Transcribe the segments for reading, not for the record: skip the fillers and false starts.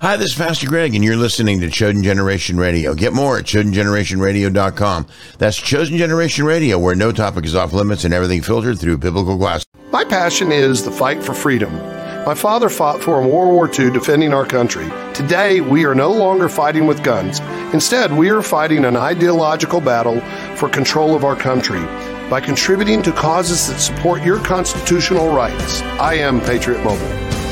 Hi, this is Pastor Greg, and you're listening to Chosen Generation Radio. Get more at ChosenGenerationRadio.com. That's Chosen Generation Radio, where no topic is off limits and everything filtered through biblical glasses. My passion is the fight for freedom. My father fought for in World War II defending our country. Today, we are no longer fighting with guns. Instead, we are fighting an ideological battle for control of our country by contributing to causes that support your constitutional rights. I am Patriot Mobile.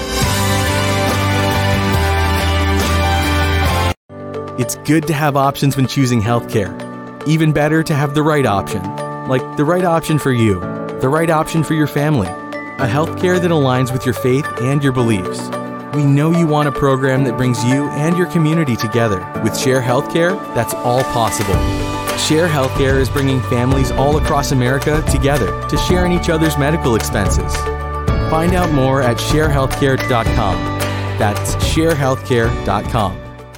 It's good to have options when choosing healthcare. Even better to have the right option. Like the right option for you, the right option for your family. A healthcare that aligns with your faith and your beliefs. We know you want a program that brings you and your community together. With Share Healthcare, that's all possible. Share Healthcare is bringing families all across America together to share in each other's medical expenses. Find out more at sharehealthcare.com. That's sharehealthcare.com.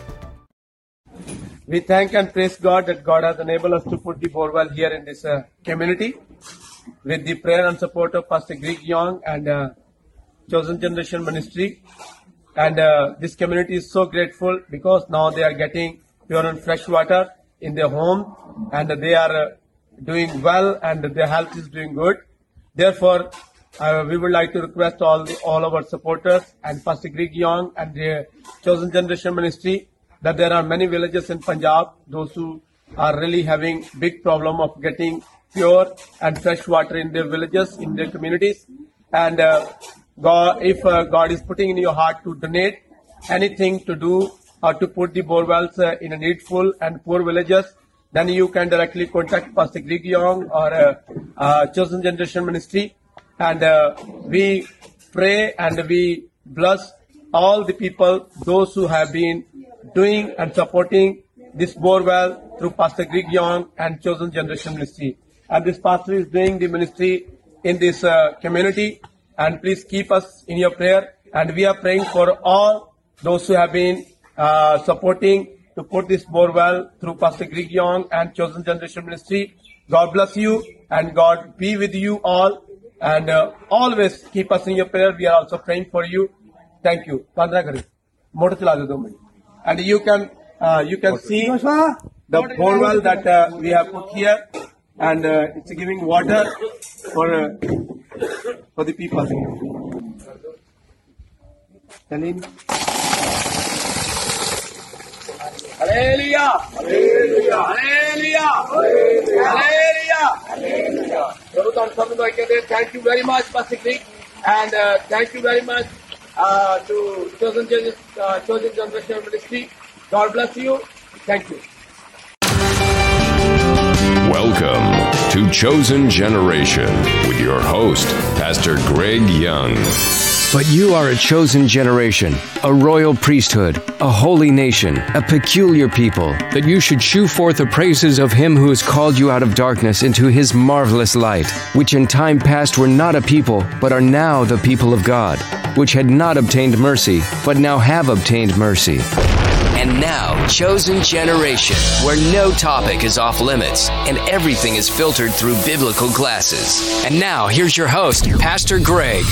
We thank and praise God that God has enabled us to put the borewell here in this community with the prayer and support of Pastor Greg Young and Chosen Generation Ministry. And this community is so grateful because now they are getting pure and fresh water in their home, and they are doing well, and their health is doing good. Therefore, we would like to request all our supporters and Pastor Greg Young and the Chosen Generation Ministry that there are many villages in Punjab, those who are really having big problem of getting pure and fresh water in their villages, in their communities. And if God is putting in your heart to donate anything to do or to put the borewells in a needful and poor villages, then you can directly contact Pastor Greg Young or Chosen Generation Ministry. And we pray and we bless all the people, those who have been doing and supporting this borewell through Pastor Greg Young and Chosen Generation Ministry. And this pastor is doing the ministry in this community. And please keep us in your prayer. And we are praying for all those who have been supporting to put this borewell through Pastor Greg Young and Chosen Generation Ministry. God bless you and God be with you all. And always keep us in your prayer. We are also praying for you. Thank you. And you can see the borewell that we have put here, and it's giving water for the people. Hallelujah! Hallelujah! Hallelujah! Hallelujah! Hallelujah! Thank you very much, Pastor Greg, and thank you very much to Chosen Generation Ministry. God bless you. Thank you. Welcome to Chosen Generation with your host, Pastor Greg Young. But you are a chosen generation, a royal priesthood, a holy nation, a peculiar people, that you should shew forth the praises of him who has called you out of darkness into his marvelous light, which in time past were not a people, but are now the people of God, which had not obtained mercy, but now have obtained mercy. And now, Chosen Generation, where no topic is off limits and everything is filtered through biblical glasses. And now, here's your host, Pastor Greg.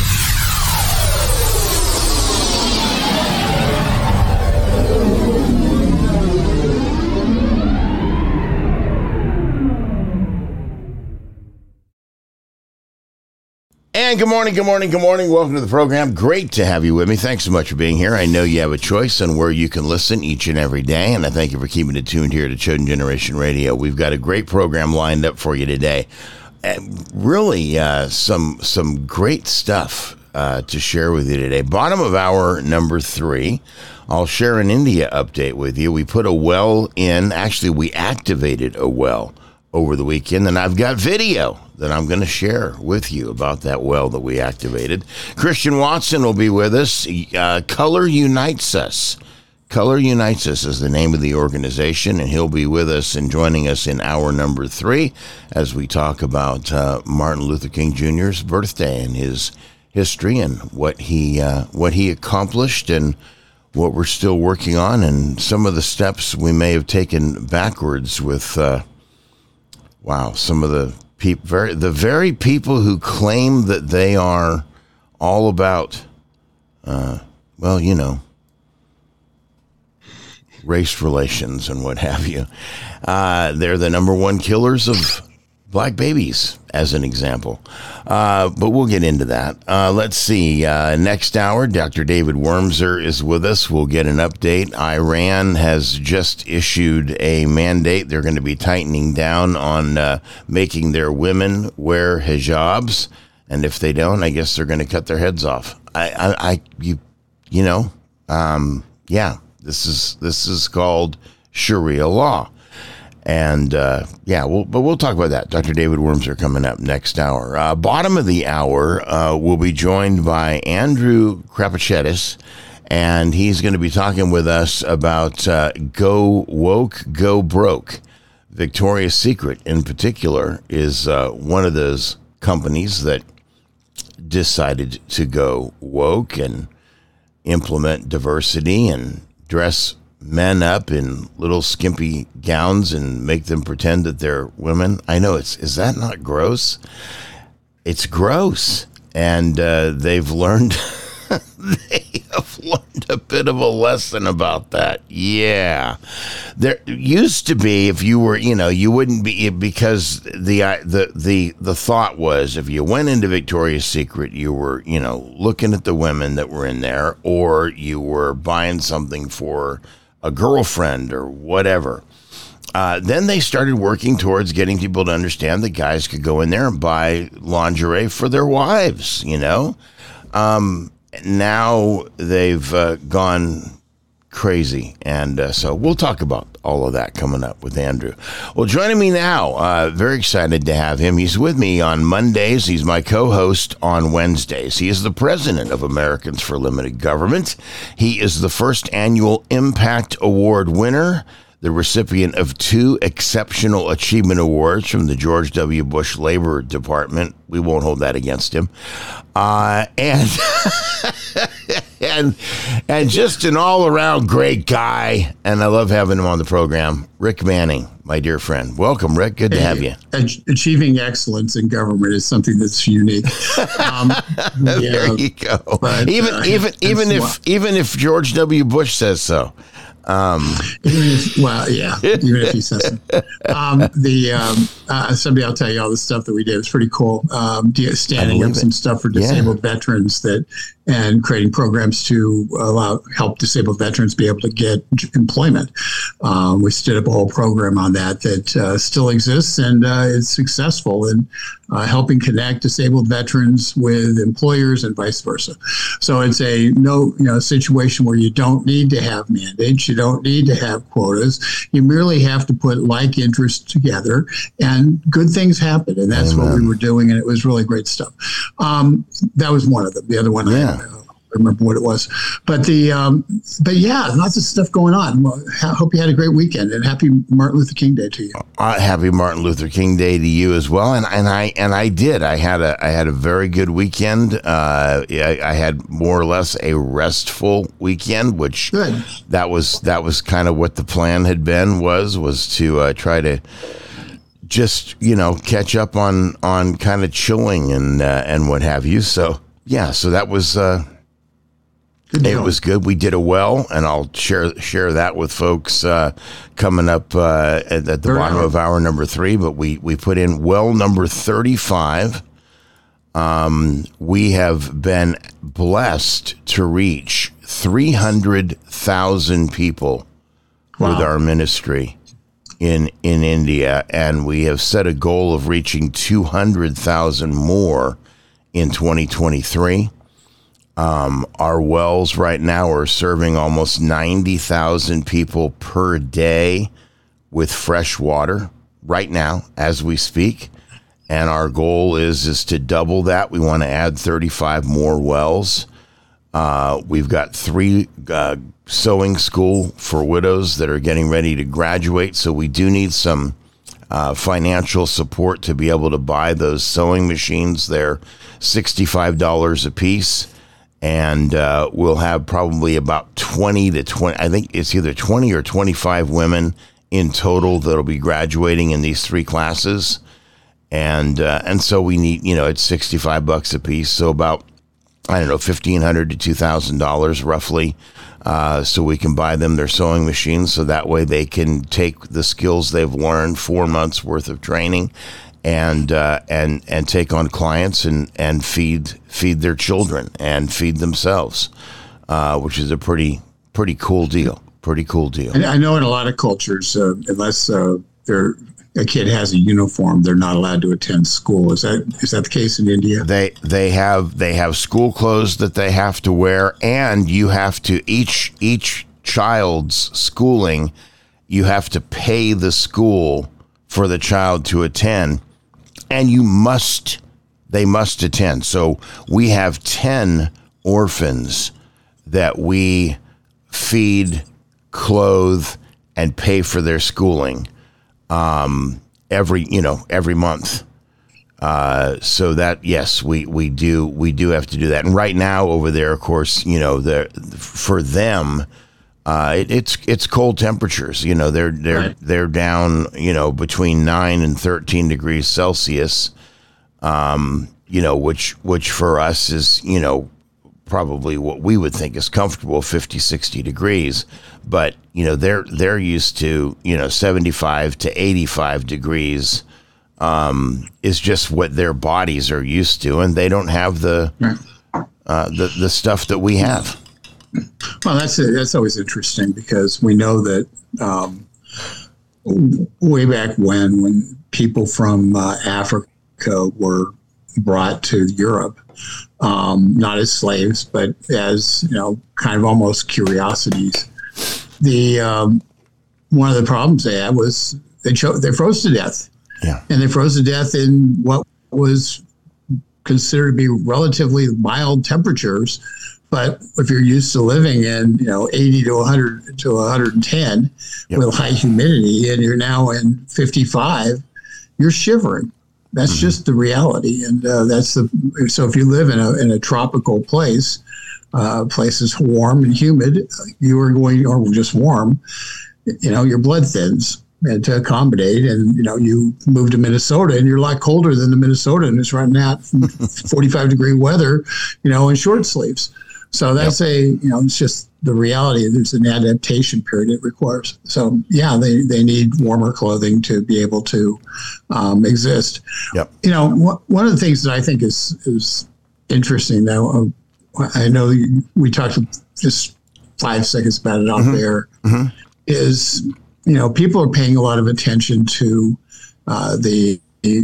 And good morning, good morning, good morning. Welcome to the program. Great to have you with me. Thanks so much for being here. I know you have a choice on where you can listen each and every day, and I thank you for keeping it tuned here to Chosen Generation Radio. We've got a great program lined up for you today. Really, some great stuff to share with you today. Bottom of hour number 3, I'll share an India update with you. We put a well in. Actually, we activated a well over the weekend, and I've got video that I'm going to share with you about that well that we activated. Christian Watson will be with us. Color Unites Us. Color Unites Us is the name of the organization, and he'll be with us and joining us in hour number 3 as we talk about Martin Luther King Jr.'s birthday and his history and what he accomplished and what we're still working on, and some of the steps we may have taken backwards with some of the very people who claim that they are all about race relations and what have you. They're the number one killers of black babies, as an example. But we'll get into that. Let's see. Next hour, Dr. David Wormser is with us. We'll get an update. Iran has just issued a mandate. They're going to be tightening down on making their women wear hijabs. And if they don't, I guess they're going to cut their heads off. This is called Sharia law. And, we'll talk about that. Dr. David Wormser coming up next hour. Bottom of the hour, we'll be joined by Andrew Krapachetis, and he's going to be talking with us about Go Woke, Go Broke. Victoria's Secret, in particular, is one of those companies that decided to go woke and implement diversity and dress men up in little skimpy gowns and make them pretend that they're women. I know, is that not gross? It's gross. And they've learned a bit of a lesson about that. Yeah. There used to be, if you were, you wouldn't be, because the thought was, if you went into Victoria's Secret, you were, looking at the women that were in there, or you were buying something for a girlfriend or whatever. Then they started working towards getting people to understand that guys could go in there and buy lingerie for their wives, Now they've gone crazy. And so we'll talk about all of that coming up with Andrew. Well, joining me now, very excited to have him. He's with me on Mondays. He's my co-host on Wednesdays. He is the president of Americans for Limited Government. He is the first annual Impact Award winner, the recipient of 2 Exceptional Achievement Awards from the George W. Bush Labor Department. We won't hold that against him. And just an all-around great guy, and I love having him on the program, Rick Manning, my dear friend. Welcome, Rick. Good to have you. Achieving excellence in government is something that's unique. There you go. But, even if George W. Bush says so. Even if he says so. Someday I'll tell you all the stuff that we did. It was pretty cool. Standing up some stuff for disabled veterans and creating programs to help disabled veterans be able to get employment. We stood up a whole program on that still exists and is successful in helping connect disabled veterans with employers and vice versa. So it's a situation where you don't need to have mandates, you don't need to have quotas. You merely have to put like interests together, and good things happen. And that's what we were doing, and it was really great stuff. That was one of them. The other one, I remember what it was, but lots of stuff going on. Well, I hope you had a great weekend, and happy Martin Luther King Day to you. Happy Martin Luther King Day to you as well. And I did. I had a very good weekend. I had more or less a restful weekend, which good. That was kind of what the plan had been. Was to try to just catch up on kind of chilling and what have you. So that was. It was good. We did it well, and I'll share that with folks coming up at the bottom of hour number 3. But we put in well number 35. We have been blessed to reach 300,000 people with our ministry in India, and we have set a goal of reaching 200,000 more in 2023. Our wells right now are serving almost 90,000 people per day with fresh water right now as we speak. And our goal is to double that. We want to add 35 more wells. We've got 3 sewing school for widows that are getting ready to graduate. So we do need some financial support to be able to buy those sewing machines. They're $65 a piece. And we'll have probably about 20 to 20. I think it's either 20 or 25 women in total that'll be graduating in these 3 classes. And so we need, it's $65 a piece. So about, $1,500 to $2,000 roughly so we can buy them their sewing machines, so that way they can take the skills they've learned, 4 months worth of training, and take on clients and feed their children and feed themselves, which is a pretty cool deal. Pretty cool deal. I know in a lot of cultures, unless a kid has a uniform, they're not allowed to attend school. Is that the case in India? They have school clothes that they have to wear, and you have to each child's schooling, you have to pay the school for the child to attend, and they must attend. So we have 10 orphans that we feed, clothe, and pay for their schooling every month. So that, yes, we do have to do that. And right now over there, of course, for them, it's cold temperatures. They're down, between 9 and 13 degrees Celsius, which for us is, probably what we would think is comfortable, 50, 60 degrees. But, they're used to, 75 to 85 degrees is just what their bodies are used to. And they don't have the stuff that we have. Well, that's always interesting, because we know that way back when people from Africa were brought to Europe, not as slaves, but as, kind of almost curiosities. One of the problems they had was they froze to death. Yeah. And they froze to death in what was considered to be relatively mild temperatures. But if you're used to living in, 80 to 100 to 110 with high humidity, and you're now in 55, you're shivering. That's just the reality. And so if you live in a tropical place, place is warm and humid, you are going, or just warm, your blood thins and to accommodate. And, you move to Minnesota and you're a lot colder than the Minnesotans running out from 45 degree weather, in short sleeves. So that's it's just the reality. There's an adaptation period it requires. So they need warmer clothing to be able to exist. Yep. One of the things that I think is interesting, though, I know we talked just 5 seconds about it out there, is, people are paying a lot of attention to the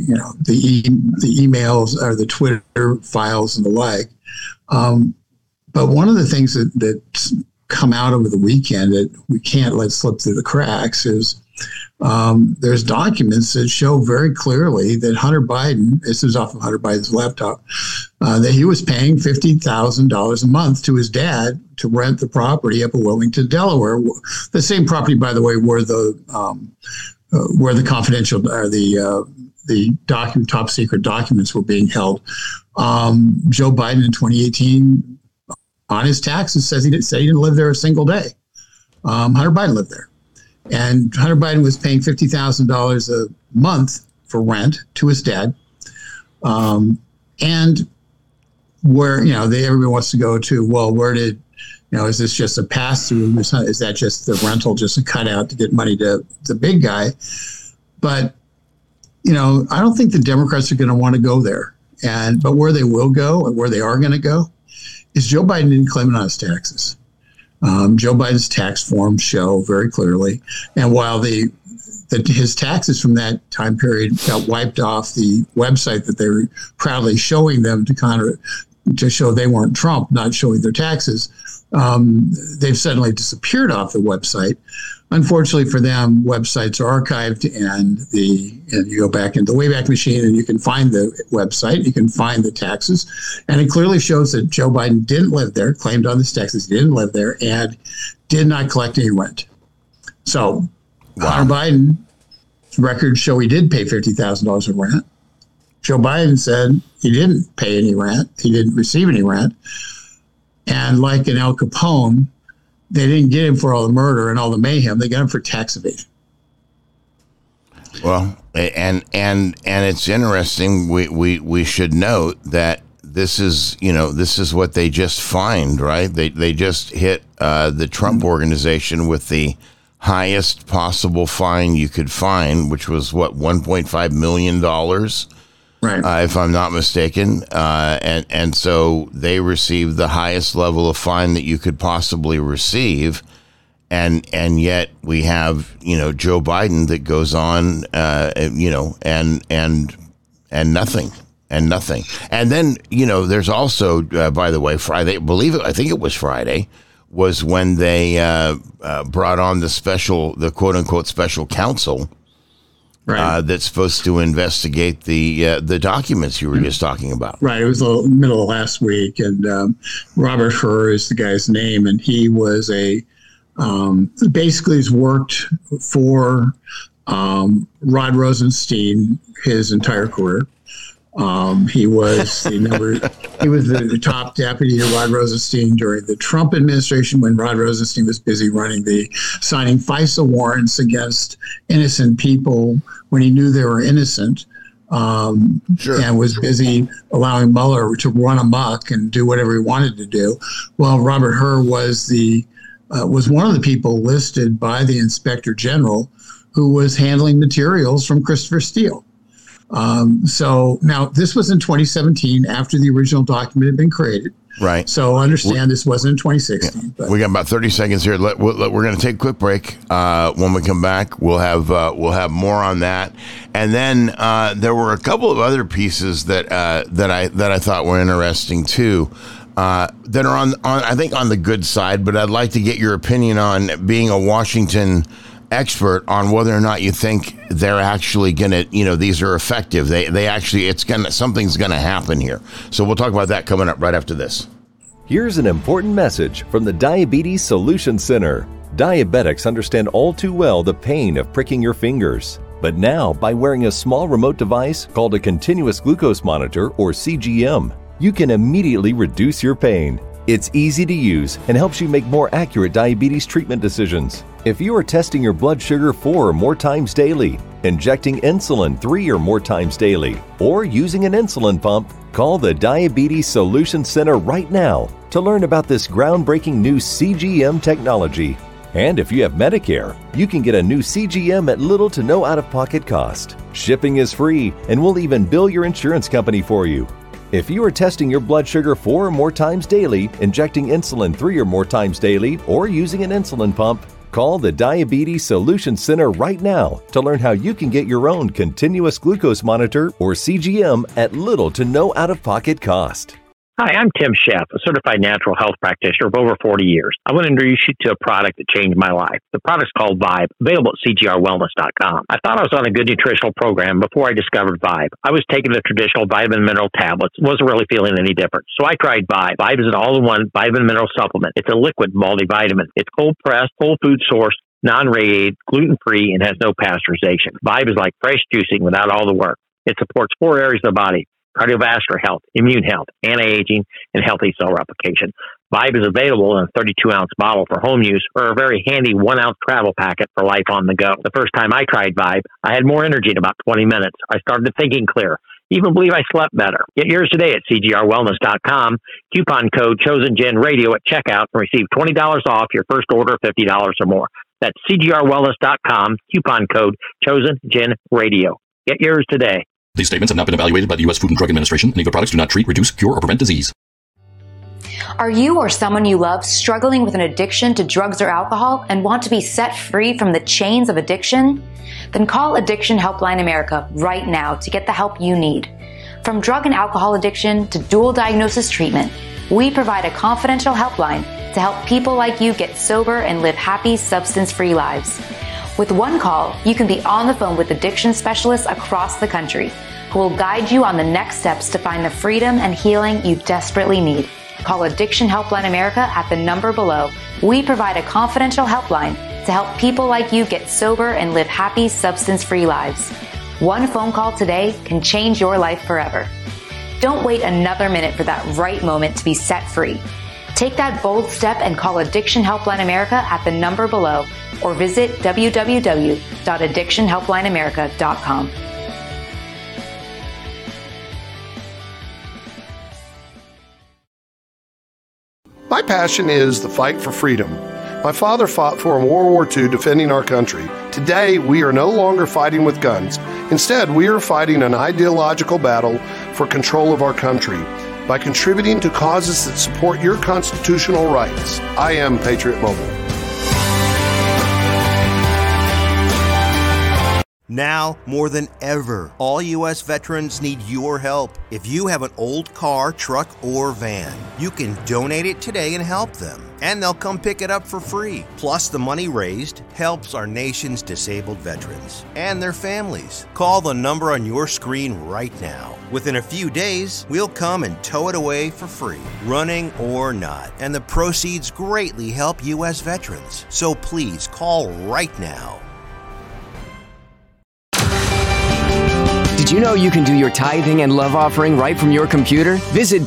emails or the Twitter files and the like. But one of the things that's come out over the weekend that we can't let slip through the cracks is there's documents that show very clearly that Hunter Biden, this is off of Hunter Biden's laptop, that he was paying $50,000 a month to his dad to rent the property up in Wilmington, Delaware. The same property, by the way, where the confidential or the top secret documents were being held. Joe Biden in 2018 on his taxes says he didn't live there a single day. Hunter Biden lived there. And Hunter Biden was paying $50,000 a month for rent to his dad. And where, everybody wants to go to, well, where did, is this just a pass through? Is that just the rental, just a cutout to get money to the big guy? But, I don't think the Democrats are going to want to go there. But where they will go and where they are going to go is Joe Biden didn't claim it on his taxes. Joe Biden's tax forms show very clearly. And while his taxes from that time period got wiped off the website that they were proudly showing them to show they weren't Trump, not showing their taxes, they've suddenly disappeared off the website. Unfortunately for them, websites are archived, and you go back into the Wayback Machine and you can find the website, you can find the taxes, and it clearly shows that Joe Biden didn't live there, claimed on his taxes he didn't live there, and did not collect any rent. So Hunter Biden's records show he did pay $50,000 of rent. Joe Biden said he didn't pay any rent, he didn't receive any rent, and like in Al Capone, they didn't get him for all the murder and all the mayhem. They got him for tax evasion. Well, and it's interesting. We should note that this is what they just fined, right? They just hit the Trump organization with the highest possible fine you could fine, which was what, $1.5 million, right? If I'm not mistaken. And so they received the highest level of fine that you could possibly receive. And yet we have, Joe Biden that goes on, and nothing. And then, there's also, by the way, Friday, I think it was Friday, was when they brought on the quote unquote special counsel, right, that's supposed to investigate the documents you were just talking about. Right. It was the middle of last week, and Robert Hur is the guy's name, and he was basically has worked for Rod Rosenstein his entire career. He was the top deputy of Rod Rosenstein during the Trump administration, when Rod Rosenstein was busy signing FISA warrants against innocent people when he knew they were innocent, and was busy allowing Mueller to run amok and do whatever he wanted to do. Well, Robert Hur was one of the people listed by the Inspector General who was handling materials from Christopher Steele. So now this was in 2017, after the original document had been created. Right. So understand this wasn't in 2016. Yeah. But. We got about 30 seconds here. We're going to take a quick break. When we come back, we'll have more on that. And then there were a couple of other pieces that I thought were interesting too. That are on I think on the good side, but I'd like to get your opinion on, being a Washington expert, on whether or not you think they're actually going to, these are effective. They actually, something's going to happen here. So we'll talk about that coming up right after this. Here's an important message from the Diabetes Solution Center. Diabetics understand all too well the pain of pricking your fingers. But now, by wearing a small remote device called a continuous glucose monitor, or CGM, you can immediately reduce your pain. It's easy to use and helps you make more accurate diabetes treatment decisions. If you are testing your blood sugar 4 or more times daily, injecting insulin 3 or more times daily, or using an insulin pump, call the Diabetes Solution Center right now to learn about this groundbreaking new CGM technology. And if you have Medicare, you can get a new CGM at little to no out-of-pocket cost. Shipping is free, and we'll even bill your insurance company for you. If you are testing your blood sugar 4 or more times daily, injecting insulin 3 or more times daily, or using an insulin pump, call the Diabetes Solution Center right now to learn how you can get your own continuous glucose monitor, or CGM, at little to no out-of-pocket cost. Hi, I'm Tim Sheff, a certified natural health practitioner of over 40 years. I want to introduce you to a product that changed my life. The product's called Vibe, available at cgrwellness.com. I thought I was on a good nutritional program before I discovered Vibe. I was taking the traditional vitamin mineral tablets, wasn't really feeling any different. So I tried Vibe. Vibe is an all-in-one vitamin mineral supplement. It's a liquid multivitamin. It's cold-pressed, whole food sourced, non-radiated, gluten-free, and has no pasteurization. Vibe is like fresh juicing without all the work. It supports 4 areas of the body: cardiovascular health, immune health, anti-aging, and healthy cell replication. Vibe is available in a 32-ounce bottle for home use, or a very handy 1-ounce travel packet for life on the go. The first time I tried Vibe, I had more energy in about 20 minutes. I started thinking clear. Even believe I slept better. Get yours today at cgrwellness.com. Coupon code ChosenGenRadio at checkout and receive $20 off your first order of $50 or more. That's cgrwellness.com. Coupon code ChosenGenRadio. Get yours today. These statements have not been evaluated by the U.S. Food and Drug Administration, and Evo products do not treat, reduce, cure, or prevent disease. Are you or someone you love struggling with an addiction to drugs or alcohol and want to be set free from the chains of addiction? Then call Addiction Helpline America right now to get the help you need. From drug and alcohol addiction to dual diagnosis treatment, we provide a confidential helpline to help people like you get sober and live happy, substance-free lives. With one call, you can be on the phone with addiction specialists across the country who will guide you on the next steps to find the freedom and healing you desperately need. Call Addiction Helpline America at the number below. We provide a confidential helpline to help people like you get sober and live happy, substance-free lives. One phone call today can change your life forever. Don't wait another minute for that right moment to be set free. Take that bold step and call Addiction Helpline America at the number below, or visit www.addictionhelplineamerica.com. passion is the fight for freedom. My father fought for in World War II defending our country. Today, we are no longer fighting with guns. Instead, we are fighting an ideological battle for control of our country by contributing to causes that support your constitutional rights. I am Patriot Mobile. Now, more than ever, all U.S. veterans need your help. If you have an old car, truck, or van, you can donate it today and help them. And they'll come pick it up for free. Plus, the money raised helps our nation's disabled veterans and their families. Call the number on your screen right now. Within a few days, we'll come and tow it away for free, running or not. And the proceeds greatly help U.S. veterans. So please call right now. Did you know you can do your tithing and love offering right from your computer? Visit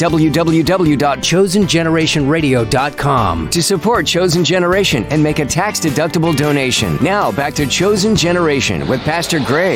www.chosengenerationradio.com to support Chosen Generation and make a tax-deductible donation. Now, back to Chosen Generation with Pastor Greg.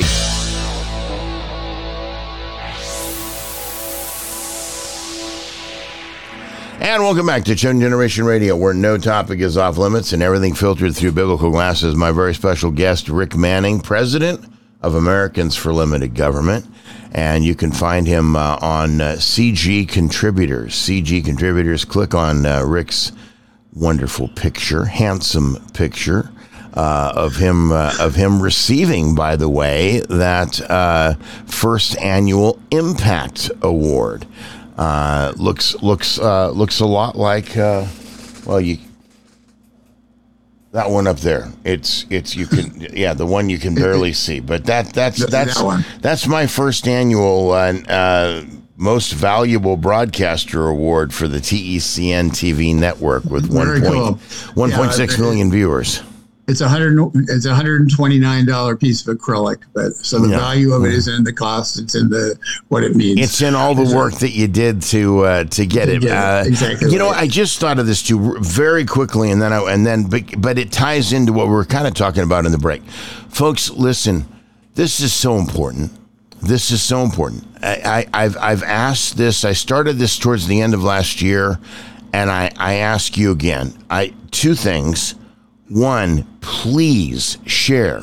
And welcome back to Chosen Generation Radio, where no topic is off limits and everything filtered through biblical glasses. My very special guest, Rick Manning, president of Americans for Limited Government, and you can find him on CG Contributors. CG Contributors, click on Rick's wonderful picture, handsome picture of him receiving, by the way, that first annual Impact Award. Looks a lot like that one up there. It's you can the one you can barely see. But that's my first annual most valuable broadcaster award for the TECN TV network with 1.6 million viewers. It's $129 piece of acrylic, but so the value of it isn't in the cost; it's in what it means. It's in all the work that you did to get it. Exactly. You know, I just thought of this too very quickly, but it ties into what we were kind of talking about in the break. Folks, listen, this is so important. This is so important. I've asked this. I started this towards the end of last year, and I ask you again. Two things. One, please share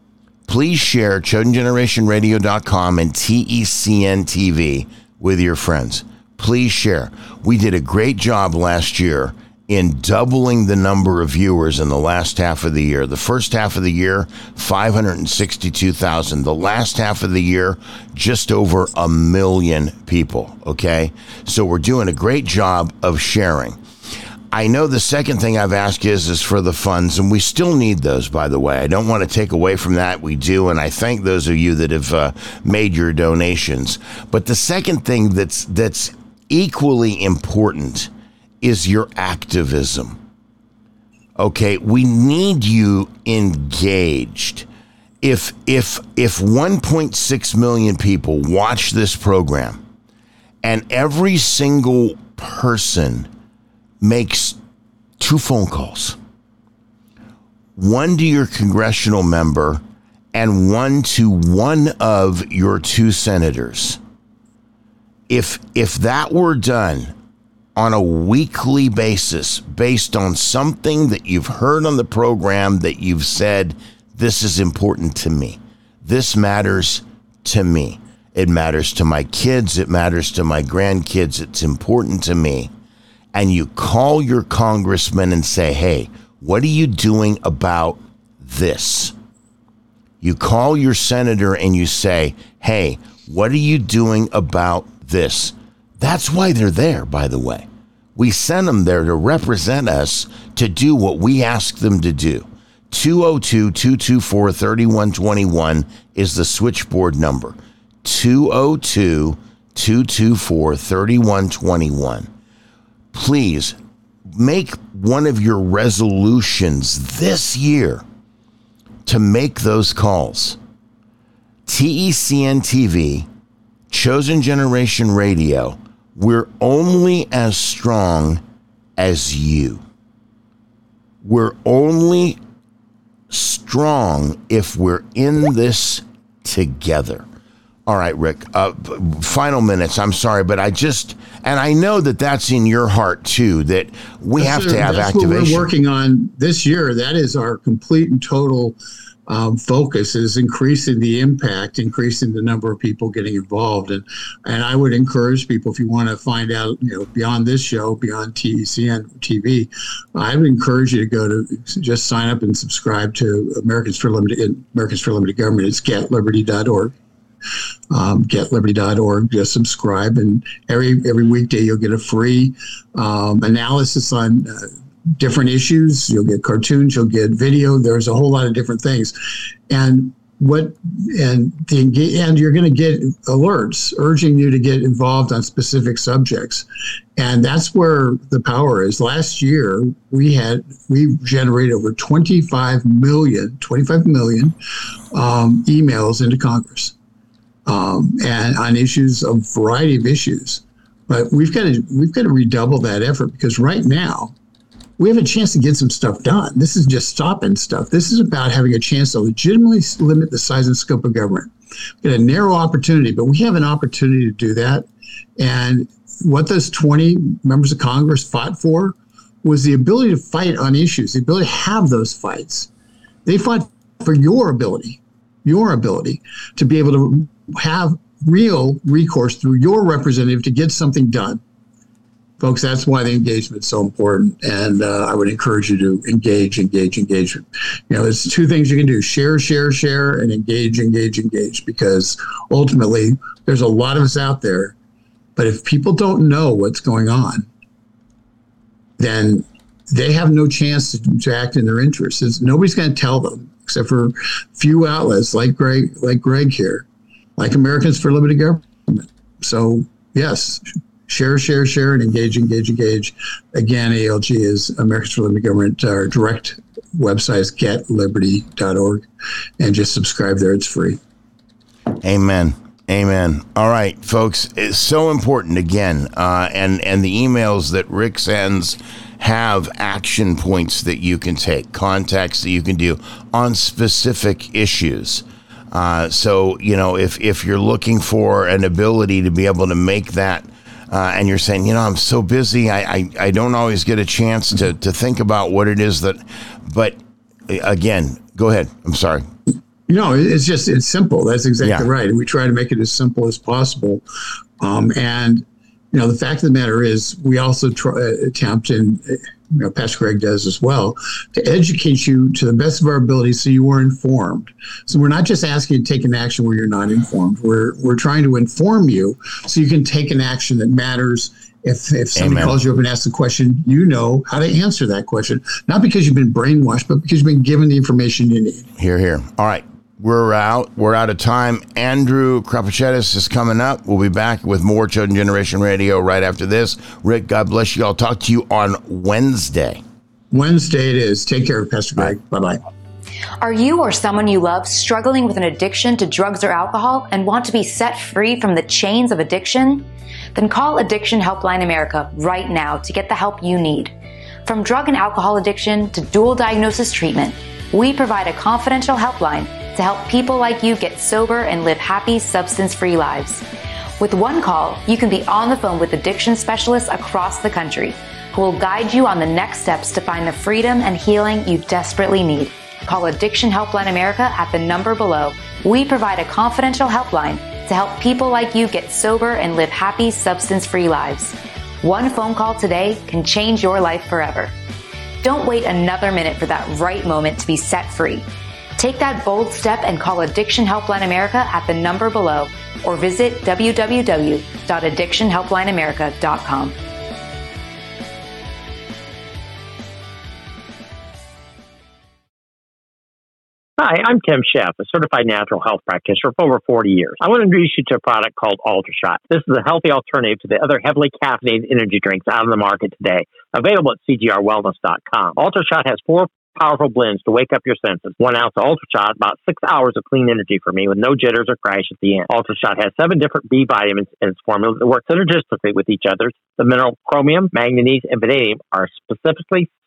chosengenerationradio.com and TECN TV with your friends. Please share. We did a great job last year in doubling the number of viewers in the last half of the year. The first half of the year, 562,000. The last half of the year, just over 1 million people, okay? So we're doing a great job of sharing. I know the second thing I've asked is for the funds, and we still need those, by the way. I don't want to take away from that. We do, and I thank those of you that have made your donations. But the second thing that's equally important is your activism. Okay, we need you engaged. If 1.6 million people watch this program, and every single person makes 2 phone calls, one to your congressional member and one to one of your 2 senators. If that were done on a weekly basis based on something that you've heard on the program that you've said, this is important to me. This matters to me. It matters to my kids. It matters to my grandkids. It's important to me. And you call your congressman and say, hey, what are you doing about this? You call your senator and you say, hey, what are you doing about this? That's why they're there, by the way. We send them there to represent us, to do what we ask them to do. 202-224-3121 is the switchboard number. 202-224-3121. Please make one of your resolutions this year to make those calls. TECN TV, Chosen Generation Radio, we're only as strong as you. We're only strong if we're in this together. All right, Rick. Final minutes. I'm sorry, but I know that that's in your heart too. That we have to have activation. What we're working on this year. That is our complete and total focus, is increasing the impact, increasing the number of people getting involved, and I would encourage people, if you want to find out, beyond this show, beyond TECN TV, I would encourage you to go to just sign up and subscribe to Americans for Limited Government. It's getliberty.org. Getliberty.org. Just subscribe, and every weekday you'll get a free analysis on different issues. You'll get cartoons, you'll get video. There's a whole lot of different things, and you're going to get alerts urging you to get involved on specific subjects, and that's where the power is. Last year we generated over 25 million emails into Congress, and on issues, a variety of issues. But we've got to redouble that effort, because right now we have a chance to get some stuff done. This is just stopping stuff. This is about having a chance to legitimately limit the size and scope of government. We've got a narrow opportunity, but we have an opportunity to do that. And what those 20 members of Congress fought for was the ability to fight on issues, the ability to have those fights. They fought for your ability to be able to have real recourse through your representative to get something done. Folks, that's why the engagement is so important, and I would encourage you to engage. There's two things you can do: share, and engage, because ultimately there's a lot of us out there, but if people don't know what's going on, then they have no chance to act in their interests. Nobody's going to tell them, except for a few outlets like Greg here, like Americans for Limited Government. So, yes, share, and engage. Again, ALG is Americans for Limited Government. Our direct website is getliberty.org, and just subscribe there. It's free. Amen. All right, folks, it's so important again. And the emails that Rick sends have action points that you can take, contacts that you can do on specific issues. So, if you're looking for an ability to be able to make that, and you're saying, I'm so busy, I don't always get a chance to think about what it is but again, go ahead. I'm sorry. It's simple. That's exactly right. And we try to make it as simple as possible. And the fact of the matter is, we also attempt, and Pastor Greg does as well, to educate you to the best of our ability so you are informed. So we're not just asking you to take an action where you're not informed. We're trying to inform you so you can take an action that matters. If somebody calls you up and asks a question, you know how to answer that question, not because you've been brainwashed, but because you've been given the information you need. Here. All right. We're out of time. Andrew Krapachetis is coming up. We'll be back with more Chosen Generation Radio right after this. Rick, God bless you. I'll talk to you on Wednesday. Wednesday it is. Take care, Pastor Greg. Bye-bye. Are you or someone you love struggling with an addiction to drugs or alcohol and want to be set free from the chains of addiction? Then call Addiction Helpline America right now to get the help you need. From drug and alcohol addiction to dual diagnosis treatment, we provide a confidential helpline to help people like you get sober and live happy, substance-free lives. With one call, you can be on the phone with addiction specialists across the country who will guide you on the next steps to find the freedom and healing you desperately need. Call Addiction Helpline America at the number below. We provide a confidential helpline to help people like you get sober and live happy, substance-free lives. One phone call today can change your life forever. Don't wait another minute for that right moment to be set free. Take that bold step and call Addiction Helpline America at the number below, or visit www.addictionhelplineamerica.com. Hi, I'm Tim Sheff, a certified natural health practitioner for over 40 years. I want to introduce you to a product called UltraShot. This is a healthy alternative to the other heavily caffeinated energy drinks out on the market today, available at cgrwellness.com. UltraShot has 4 powerful blends to wake up your senses. 1 ounce of UltraShot, about 6 hours of clean energy for me with no jitters or crash at the end. UltraShot has 7 different B vitamins in its formula that work synergistically with each other. The mineral chromium, manganese, and vanadium are specifically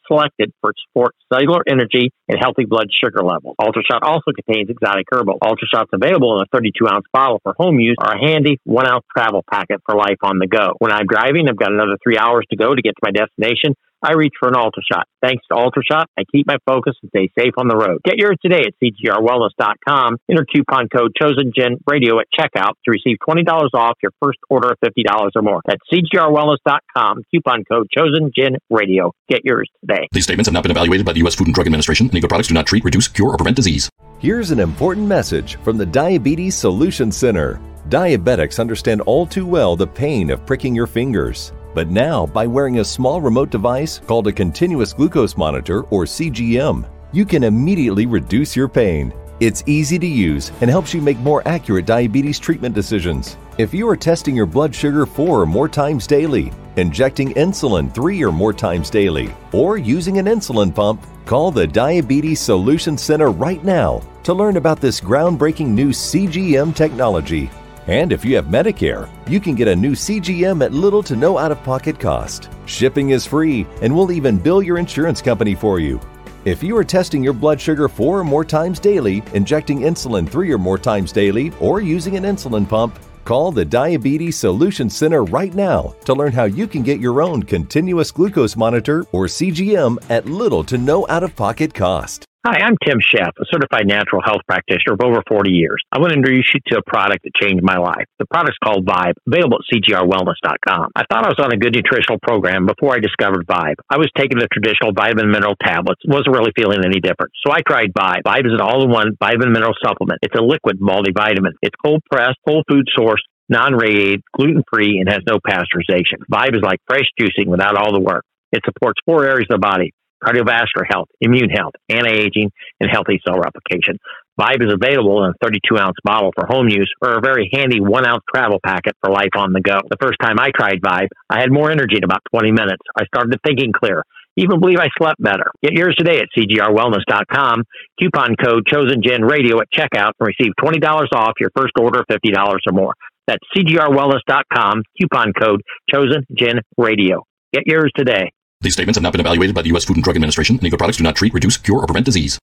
selected for support cellular energy and healthy blood sugar levels. UltraShot also contains exotic herbal. UltraShot's available in a 32-ounce bottle for home use or a handy 1-ounce travel packet for life on the go. When I'm driving, I've got another 3 hours to go to get to my destination. I reach for an UltraShot. Thanks to UltraShot, I keep my focus and stay safe on the road. Get yours today at CGRWellness.com. Enter coupon code ChosenGenRadio at checkout to receive $20 off your first order of $50 or more. That's CGRWellness.com. Coupon code ChosenGenRadio. Get yours today. These statements have not been evaluated by the U.S. Food and Drug Administration. Any of the products do not treat, reduce, cure, or prevent disease. Here's an important message from the Diabetes Solution Center. Diabetics understand all too well the pain of pricking your fingers. But now, by wearing a small remote device called a continuous glucose monitor, or CGM, you can immediately reduce your pain. It's easy to use and helps you make more accurate diabetes treatment decisions. If you are testing your blood sugar 4 or more times daily, injecting insulin 3 or more times daily, or using an insulin pump, call the Diabetes Solution Center right now to learn about this groundbreaking new CGM technology. And if you have Medicare, you can get a new CGM at little to no out-of-pocket cost. Shipping is free, and we'll even bill your insurance company for you. If you are testing your blood sugar 4 or more times daily, injecting insulin 3 or more times daily, or using an insulin pump, call the Diabetes Solution Center right now to learn how you can get your own continuous glucose monitor, or CGM, at little to no out-of-pocket cost. Hi, I'm Tim Sheff, a certified natural health practitioner of over 40 years. I want to introduce you to a product that changed my life. The product's called Vibe, available at CGRWellness.com. I thought I was on a good nutritional program before I discovered Vibe. I was taking the traditional vitamin mineral tablets, wasn't really feeling any different. So I tried Vibe. Vibe is an all-in-one vitamin mineral supplement. It's a liquid multivitamin. It's cold-pressed, whole food sourced, non-radiated, gluten-free, and has no pasteurization. Vibe is like fresh juicing without all the work. It supports 4 areas of the body: cardiovascular health, immune health, anti-aging, and healthy cell replication. Vibe is available in a 32-ounce bottle for home use or a very handy 1-ounce travel packet for life on the go. The first time I tried Vibe, I had more energy in about 20 minutes. I started thinking clear. Even believe I slept better. Get yours today at CGRWellness.com. Coupon code ChosenGenRadio at checkout and receive $20 off your first order of $50 or more. That's CGRWellness.com. Coupon code ChosenGenRadio. Get yours today. These statements have not been evaluated by the U.S. Food and Drug Administration. Any of the products do not treat, reduce, cure, or prevent disease.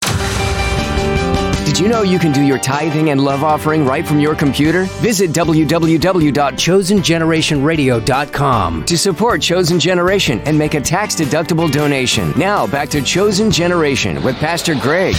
Did you know you can do your tithing and love offering right from your computer? Visit www.chosengenerationradio.com to support Chosen Generation and make a tax-deductible donation. Now, back to Chosen Generation with Pastor Greg.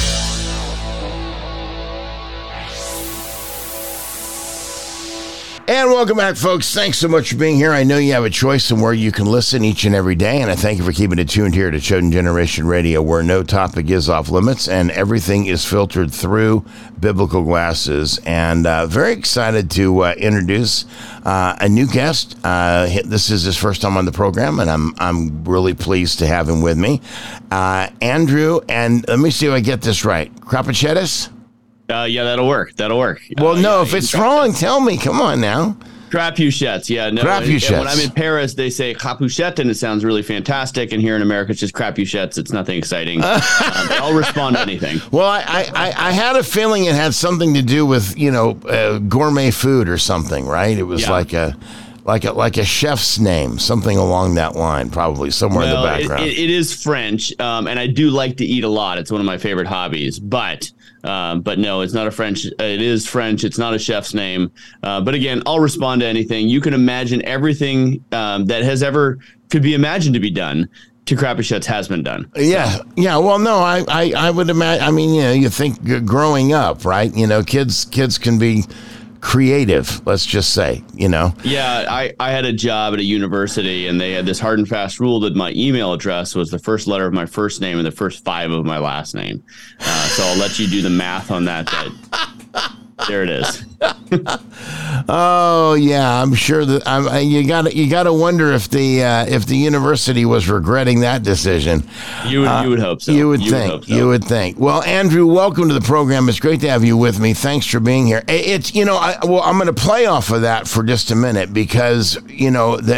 And welcome back, folks. Thanks so much for being here. I know you have a choice in where you can listen each and every day, and I thank you for keeping it tuned here to Chosen Generation Radio, where no topic is off limits and everything is filtered through biblical glasses. And very excited to introduce a new guest. This is his first time on the program, and I'm really pleased to have him with me. Andrew, and let me see if I get this right. Krapuchetis? Yeah, that'll work. Well, no, if it's wrong, tell me. Come on now. Krapuchettes, yeah. No, Krapuchettes. When I'm in Paris, they say Krapuchette, and it sounds really fantastic. And here in America, it's just Krapuchettes. It's nothing exciting. I'll respond to anything. Well, I had a feeling it had something to do with, gourmet food or something, right? It was like a chef's name, something along that line, probably somewhere in the background. It is French, and I do like to eat a lot. It's one of my favorite hobbies, but no, it's not a French. It is French. It's not a chef's name. But again, I'll respond to anything. You can imagine everything that has ever could be imagined to be done to Krapuchettes has been done. Yeah. Yeah. Well, no, I would imagine. I mean, you think growing up, right? Kids can be creative, let's just say, Yeah, I had a job at a university, and they had this hard and fast rule that my email address was the first letter of my first name and the first 5 of my last name. So I'll let you do the math on that. There it is. Oh yeah, I'm sure that you got to wonder if the university was regretting that decision. You would hope so. You would think. Well, Andrew, welcome to the program. It's great to have you with me. Thanks for being here. It's I'm going to play off of that for just a minute, because that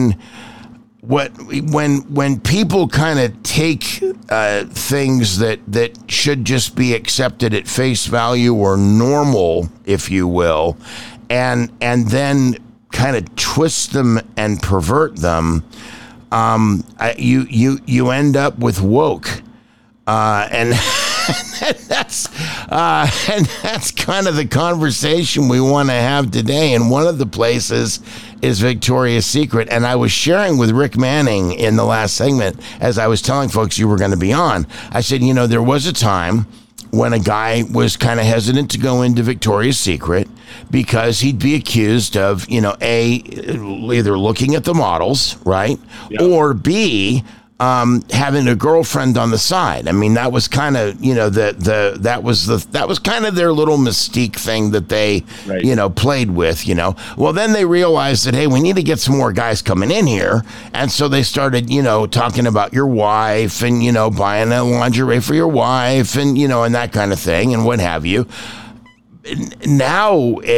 when people kind of take things that should just be accepted at face value or normal, if you will, and then kind of twist them and pervert them, you end up with woke, and that's kind of the conversation we want to have today. And one of the places is Victoria's Secret. And I was sharing with Rick Manning in the last segment, as I was telling folks you were going to be on. I said, there was a time when a guy was kind of hesitant to go into Victoria's Secret because he'd be accused of, either looking at the models, right? Yeah. Or B, having a girlfriend on the side. I mean, that was kind of, that was kind of their little mystique thing that they, played with, Well, then they realized that, hey, we need to get some more guys coming in here. And so they started, talking about your wife and, buying a lingerie for your wife and, and that kind of thing and what have you. Now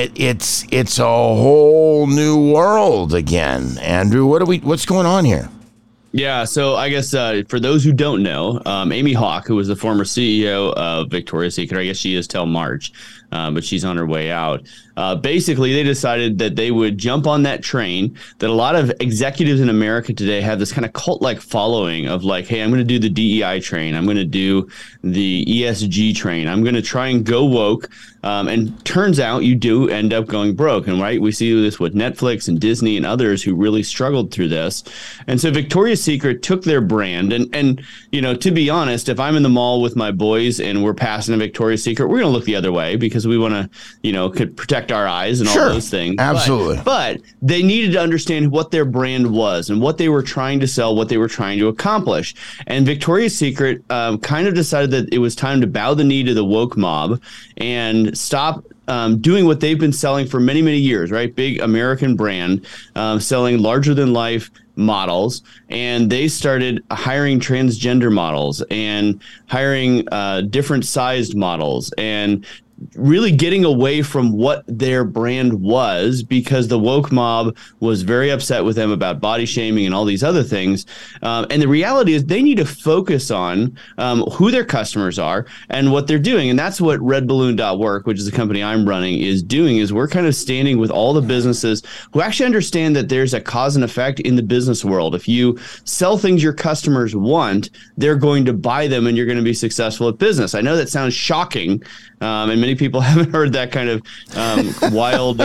it's a whole new world again. Andrew, what's going on here? Yeah, so I guess for those who don't know, Amy Hawk, who was the former CEO of Victoria's Secret, I guess she is till March, but she's on her way out. Basically, they decided that they would jump on that train that a lot of executives in America today have this kind of cult-like following of like, hey, I'm going to do the DEI train. I'm going to do the ESG train. I'm going to try and go woke. And turns out you do end up going broke. And right, we see this with Netflix and Disney and others who really struggled through this. And so Victoria's Secret took their brand. And to be honest, if I'm in the mall with my boys and we're passing a Victoria's Secret, we're going to look the other way because we want to, could protect our eyes and all those things. Absolutely. But they needed to understand what their brand was and what they were trying to sell, what they were trying to accomplish. And Victoria's Secret kind of decided that it was time to bow the knee to the woke mob and stop doing what they've been selling for many, many years, right? Big American brand, selling larger than life models. And they started hiring transgender models and hiring different sized models and really getting away from what their brand was because the woke mob was very upset with them about body shaming and all these other things. And the reality is they need to focus on who their customers are and what they're doing. And that's what redballoon.work, which is the company I'm running, is doing, is we're kind of standing with all the businesses who actually understand that there's a cause and effect in the business world. If you sell things your customers want, they're going to buy them and you're going to be successful at business. I know that sounds shocking. And many people haven't heard that kind of wild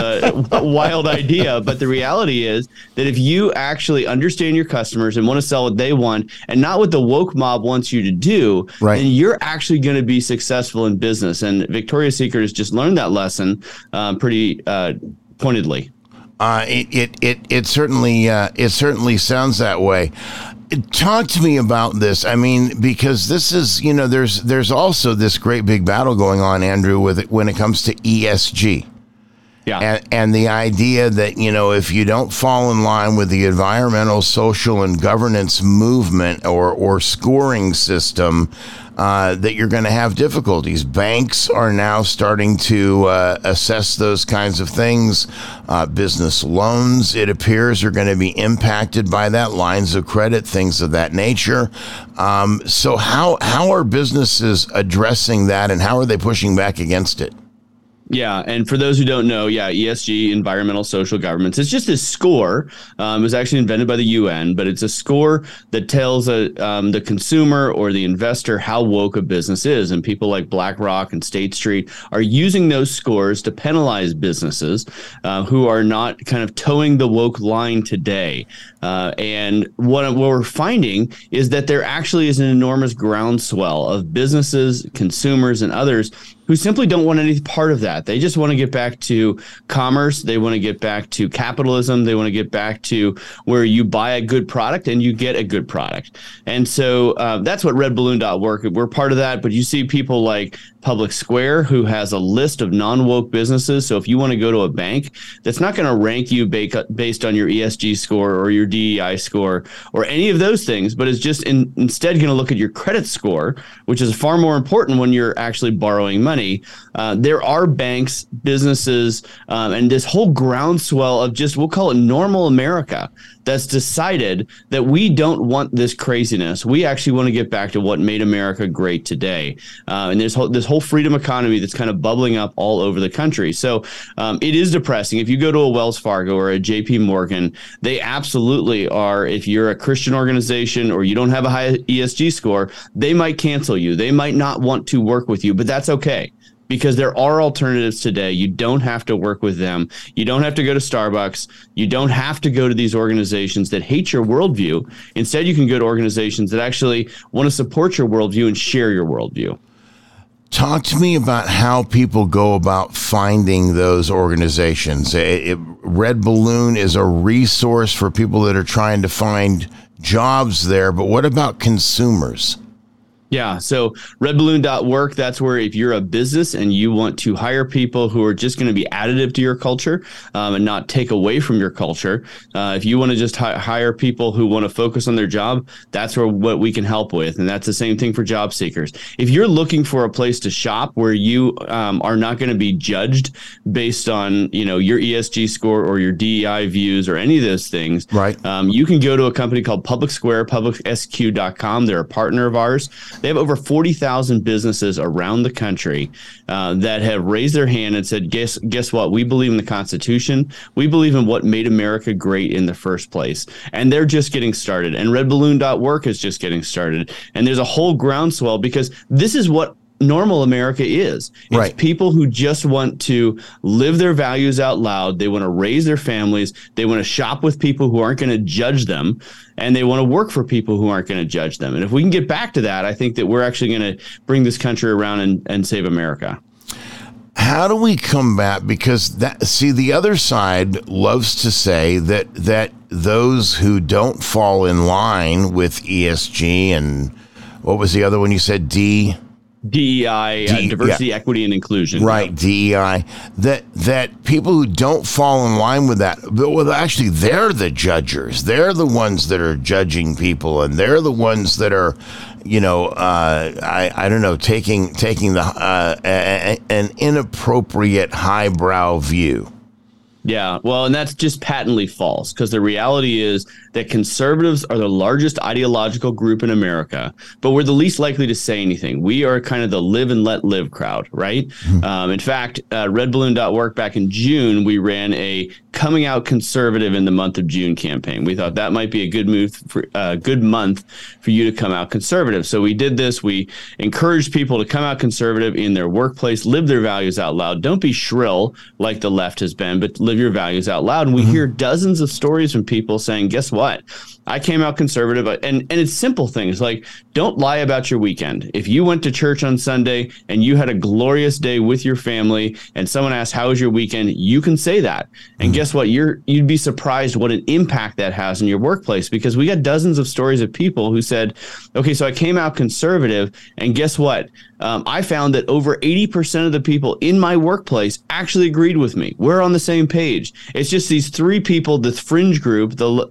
idea. But the reality is that if you actually understand your customers and want to sell what they want and not what the woke mob wants you to do, then you're actually going to be successful in business. And Victoria's Secret has just learned that lesson pretty pointedly. It certainly sounds that way. Talk to me about this. I mean, because this is, there's also this great big battle going on, Andrew, with it when it comes to ESG. Yeah. And the idea that, if you don't fall in line with the environmental, social, and governance movement or scoring system, that you're going to have difficulties. Banks are now starting to assess those kinds of things. Business loans, it appears, are going to be impacted by that. Lines of credit, things of that nature. So how are businesses addressing that, and how are they pushing back against it? Yeah, and for those who don't know, ESG, environmental, social governance, it's just a score. It was actually invented by the UN, but it's a score that tells the consumer or the investor how woke a business is. And people like BlackRock and State Street are using those scores to penalize businesses who are not kind of towing the woke line today. And what we're finding is that there actually is an enormous groundswell of businesses, consumers, and others who simply don't want any part of that. They just want to get back to commerce. They want to get back to capitalism. They want to get back to where you buy a good product and you get a good product. And so that's what redballoon.work. We're part of that. But you see people like Public Square, who has a list of non-woke businesses. So if you want to go to a bank, that's not going to rank you based on your ESG score or your DEI score or any of those things, but is just instead going to look at your credit score, which is far more important when you're actually borrowing money. money, there are banks, businesses, and this whole groundswell of just, we'll call it normal America, that's decided that we don't want this craziness. We actually want to get back to what made America great today. And there's this whole freedom economy that's kind of bubbling up all over the country. So it is depressing. If you go to a Wells Fargo or a JP Morgan, they absolutely are, if you're a Christian organization or you don't have a high ESG score, they might cancel you. They might not want to work with you, but that's okay. Because there are alternatives today. You don't have to work with them. You don't have to go to Starbucks. You don't have to go to these organizations that hate your worldview. Instead, you can go to organizations that actually want to support your worldview and share your worldview. Talk to me about how people go about finding those organizations. Red Balloon is a resource for people that are trying to find jobs there, but what about consumers? Yeah. So redballoon.work, that's where if you're a business and you want to hire people who are just going to be additive to your culture and not take away from your culture, if you want to just hire people who want to focus on their job, that's what we can help with. And that's the same thing for job seekers. If you're looking for a place to shop where you are not going to be judged based on, your ESG score or your DEI views or any of those things, right? You can go to a company called Public Square, publicsq.com. They're a partner of ours. They have over 40,000 businesses around the country that have raised their hand and said, guess what? We believe in the Constitution. We believe in what made America great in the first place. And they're just getting started. And redballoon.work is just getting started. And there's a whole groundswell because this is what normal America is. It's right. People who just want to live their values out loud. They want to raise their families. They want to shop with people who aren't going to judge them. And they want to work for people who aren't going to judge them. And if we can get back to that, I think that we're actually going to bring this country around and save America. How do we combat? Because the other side loves to say that those who don't fall in line with ESG and what was the other one you said? DEI, diversity, equity, and inclusion. Right, DEI. That people who don't fall in line with that, well, actually, they're the judgers. They're the ones that are judging people, and they're the ones that are, I don't know, taking an inappropriate highbrow view. Yeah, well, and that's just patently false because the reality is that conservatives are the largest ideological group in America, but we're the least likely to say anything. We are kind of the live and let live crowd, right? Mm-hmm. In fact, redballoon.work back in June, we ran a coming out conservative in the month of June campaign. We thought that might be a good month for you to come out conservative. So we did this. We encouraged people to come out conservative in their workplace, live their values out loud. Don't be shrill like the left has been, but live your values out loud. And we hear dozens of stories from people saying, guess what? I came out conservative. And it's simple things like don't lie about your weekend. If you went to church on Sunday and you had a glorious day with your family and someone asked, how was your weekend? You can say that. And guess what? You'd be surprised what an impact that has in your workplace because we got dozens of stories of people who said, okay, so I came out conservative and guess what? I found that over 80% of the people in my workplace actually agreed with me. We're on the same page. It's just these three people, the fringe group, the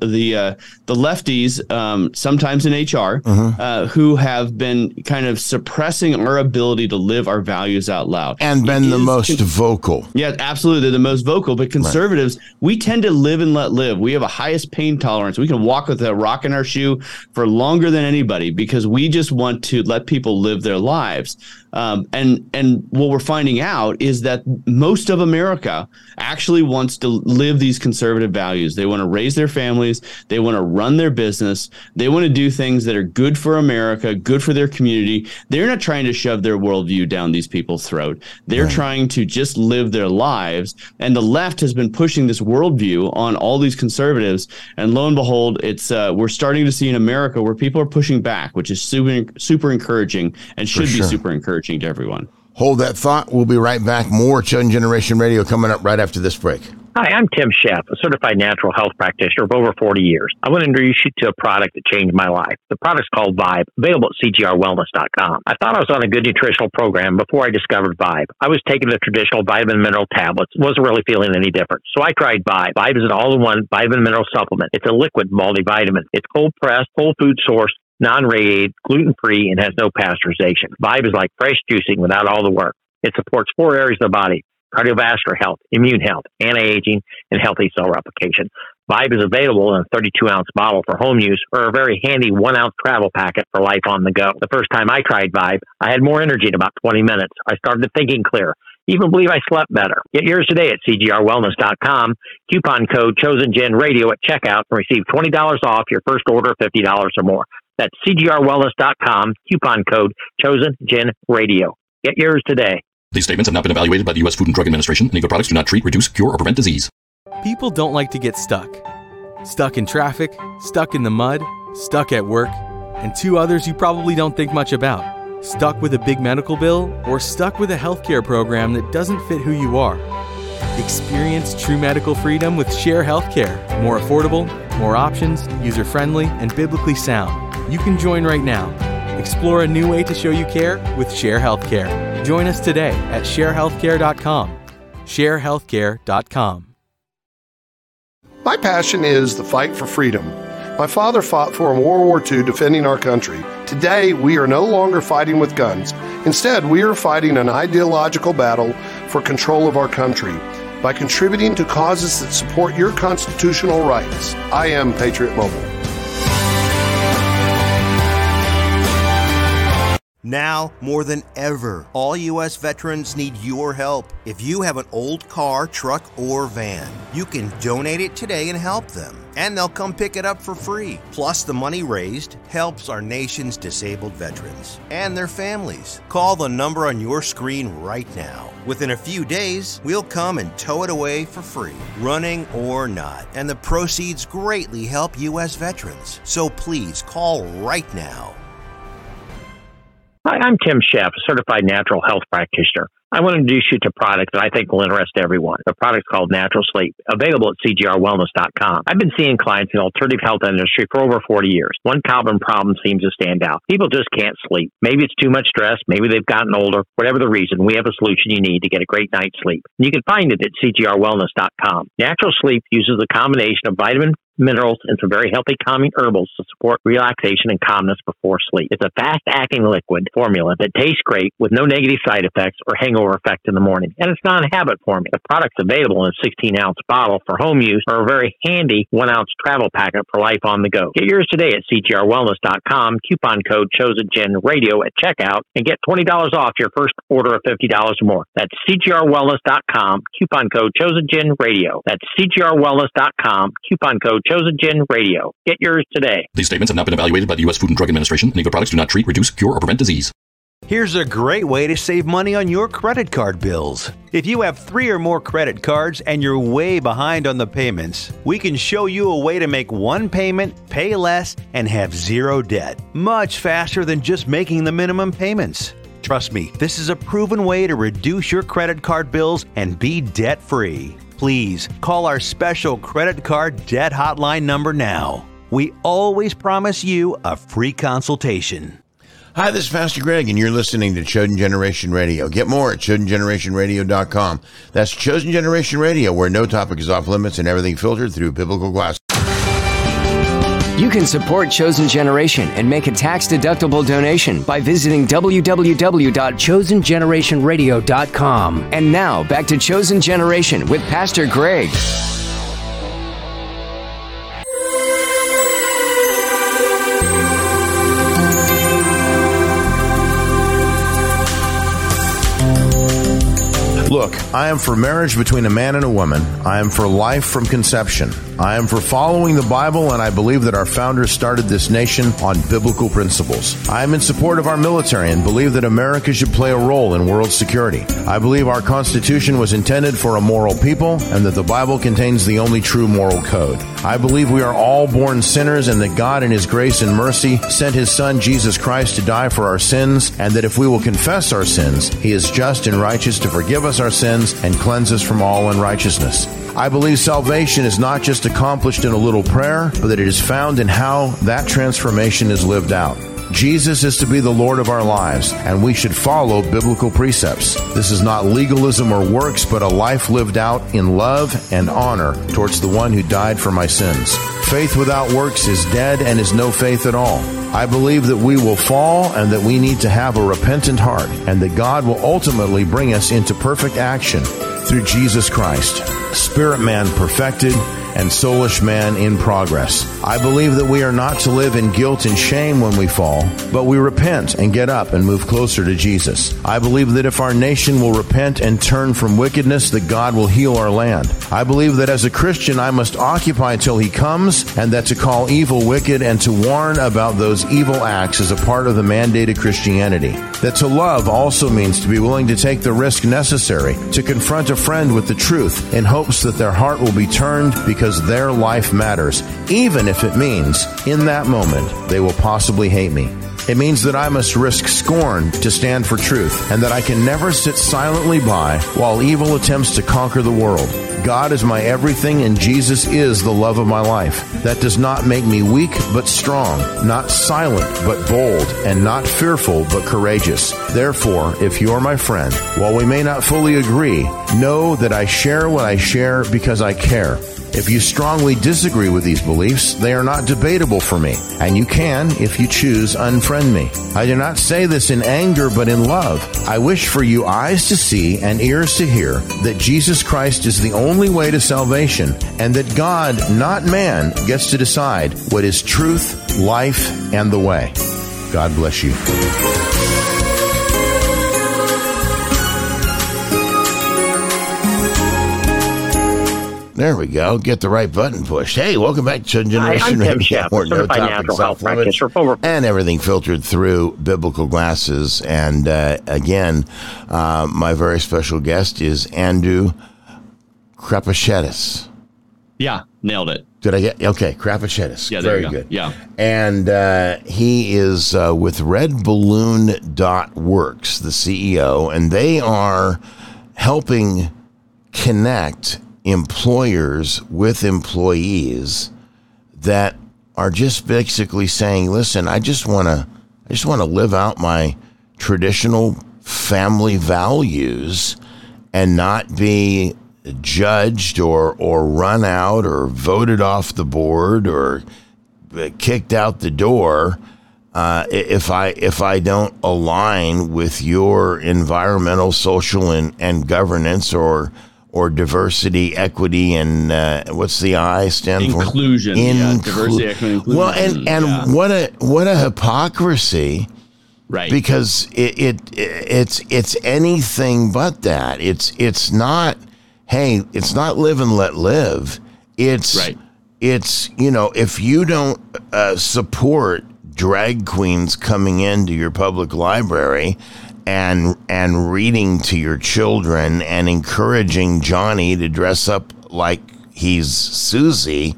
lefties, sometimes in HR, who have been kind of suppressing our ability to live our values out loud. And been the most vocal. Yeah, absolutely. They're the most vocal. But conservatives, we tend to live and let live. We have a highest pain tolerance. We can walk with a rock in our shoe for longer than anybody because we just want to let people live their lives. And what we're finding out is that most of America actually wants to live these conservative values. They want to raise their families. They want to run their business. They want to do things that are good for America, good for their community. They're not trying to shove their worldview down these people's throat. They're trying to just live their lives. And the left has been pushing this worldview on all these conservatives. And lo and behold, it's we're starting to see in America where people are pushing back, which is super encouraging and should be super encouraging to everyone. Hold that thought. We'll be right back. More Chosen Generation Radio coming up right after this break. Hi, I'm Tim Sheff, a certified natural health practitioner of over 40 years. I want to introduce you to a product that changed my life. The product's called Vibe, available at cgrwellness.com. I thought I was on a good nutritional program before I discovered Vibe. I was taking the traditional vitamin mineral tablets, wasn't really feeling any different. So I tried Vibe. Vibe is an all-in-one vitamin mineral supplement. It's a liquid multivitamin. It's cold-pressed, whole food sourced, non-radiated, gluten-free, and has no pasteurization. Vibe is like fresh juicing without all the work. It supports 4 areas of the body: cardiovascular health, immune health, anti-aging, and healthy cell replication. Vibe is available in a 32-ounce bottle for home use or a very handy 1-ounce travel packet for life on the go. The first time I tried Vibe, I had more energy in about 20 minutes. I started thinking clear. Even believe I slept better. Get yours today at CGRWellness.com. Coupon code ChosenGenRadio at checkout and receive $20 off your first order of $50 or more. That's CGRWellness.com. Coupon code ChosenGenRadio. Get yours today. These statements have not been evaluated by the U.S. Food and Drug Administration, and either products do not treat, reduce, cure, or prevent disease. People don't like to get stuck. Stuck in traffic, stuck in the mud, stuck at work, and 2 others you probably don't think much about. Stuck with a big medical bill, or stuck with a healthcare program that doesn't fit who you are. Experience true medical freedom with Share Healthcare. More affordable, more options, user-friendly, and biblically sound. You can join right now. Explore a new way to show you care with Share Healthcare. Join us today at sharehealthcare.com. sharehealthcare.com. My passion is the fight for freedom. My father fought for in World War II defending our country. Today, we are no longer fighting with guns. Instead, we are fighting an ideological battle for control of our country by contributing to causes that support your constitutional rights. I am Patriot Mobile. Now, more than ever, all U.S. veterans need your help. If you have an old car, truck, or van, you can donate it today and help them. And they'll come pick it up for free. Plus, the money raised helps our nation's disabled veterans and their families. Call the number on your screen right now. Within a few days, we'll come and tow it away for free, running or not. And the proceeds greatly help U.S. veterans. So please call right now. Hi, I'm Tim Sheff, a certified natural health practitioner. I want to introduce you to a product that I think will interest everyone. The product's called Natural Sleep, available at CGRWellness.com. I've been seeing clients in the alternative health industry for over 40 years. One common problem seems to stand out. People just can't sleep. Maybe it's too much stress. Maybe they've gotten older. Whatever the reason, we have a solution you need to get a great night's sleep. And you can find it at CGRWellness.com. Natural Sleep uses a combination of vitamin, minerals, and some very healthy calming herbals to support relaxation and calmness before sleep. It's a fast-acting liquid formula that tastes great with no negative side effects or hangover effect in the morning. And it's not a habit forming. The product's available in a 16-ounce bottle for home use or a very handy 1-ounce travel packet for life on the go. Get yours today at CGRWellness.com. Coupon code ChosenGenRadio at checkout and get $20 off your first order of $50 or more. That's CGRWellness.com. Coupon code ChosenGenRadio. That's CGRWellness.com. Coupon code ChosenGenRadio. Get yours today. These statements have not been evaluated by the U.S. Food and Drug Administration, and either products do not treat, reduce, cure, or prevent disease. Here's a great way to save money on your credit card bills. If you have 3 or more credit cards and you're way behind on the payments, we can show you a way to make one payment, pay less, and have 0 debt. Much faster than just making the minimum payments. Trust me, this is a proven way to reduce your credit card bills and be debt-free. Please call our special credit card debt hotline number now. We always promise you a free consultation. Hi, this is Pastor Greg, and you're listening to Chosen Generation Radio. Get more at ChosenGenerationRadio.com. That's Chosen Generation Radio, where no topic is off limits and everything filtered through biblical glasses. You can support Chosen Generation and make a tax-deductible donation by visiting www.chosengenerationradio.com. And now, back to Chosen Generation with Pastor Greg. Look, I am for marriage between a man and a woman. I am for life from conception. I am for following the Bible, and I believe that our founders started this nation on biblical principles. I am in support of our military and believe that America should play a role in world security. I believe our Constitution was intended for a moral people and that the Bible contains the only true moral code. I believe we are all born sinners and that God in His grace and mercy sent His Son Jesus Christ to die for our sins, and that if we will confess our sins, He is just and righteous to forgive us our sins and cleanse us from all unrighteousness. I believe salvation is not just accomplished in a little prayer, but that it is found in how that transformation is lived out. Jesus is to be the Lord of our lives, and we should follow biblical precepts. This is not legalism or works, but a life lived out in love and honor towards the one who died for my sins. faith without works is dead and is no faith at all. I believe that we will fall and that we need to have a repentant heart and that God will ultimately bring us into perfect action through Jesus Christ, spirit man perfected and soulish man in progress. I believe that we are not to live in guilt and shame when we fall, but we repent and get up and move closer to Jesus. I believe that if our nation will repent and turn from wickedness, that God will heal our land. I believe that as a Christian, I must occupy till he comes, and that to call evil wicked and to warn about those evil acts is a part of the mandated Christianity. That to love also means to be willing to take the risk necessary to confront a friend with the truth in hopes that their heart will be turned because their life matters, even if it means in that moment they will possibly hate me. It means that I must risk scorn to stand for truth, and that I can never sit silently by while evil attempts to conquer the world. God is my everything, and Jesus is the love of my life. That does not make me weak, but strong, not silent, but bold, and not fearful, but courageous. Therefore, if you are my friend, while we may not fully agree, know that I share what I share because I care. If you strongly disagree with these beliefs, they are not debatable for me, and you can, if you choose, unfriend me. I do not say this in anger, but in love. I wish for you eyes to see and ears to hear that Jesus Christ is the only way to salvation, and that God, not man, gets to decide what is truth, life, and the way. God bless you. There we go. Get the right button pushed. Hey, welcome back to Chosen Generation. Hi, I'm Tim Sheff, certified natural health practitioner for over... And everything filtered through biblical glasses. And again, my very special guest is Andrew Krapashetis. Yeah, nailed it. Did I get... Okay, Krapashetis. Yeah, there very you go. Good. Yeah. And he is with redballoon.works, the CEO, and they are helping connect employers with employees that are just basically saying, listen, I just want to live out my traditional family values and not be judged or run out or voted off the board or kicked out the door if I don't align with your environmental, social, and governance or diversity, equity, and what's the I stand for? Inclusion. Diversity, equity, inclusion. Well, and what a hypocrisy, right? Because it's anything but that. It's not. Hey, it's not live and let live. It's right. It's if you don't support drag queens coming into your public library and reading to your children and encouraging Johnny to dress up like he's Susie,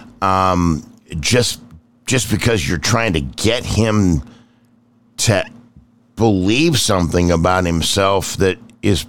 just because you're trying to get him to believe something about himself that is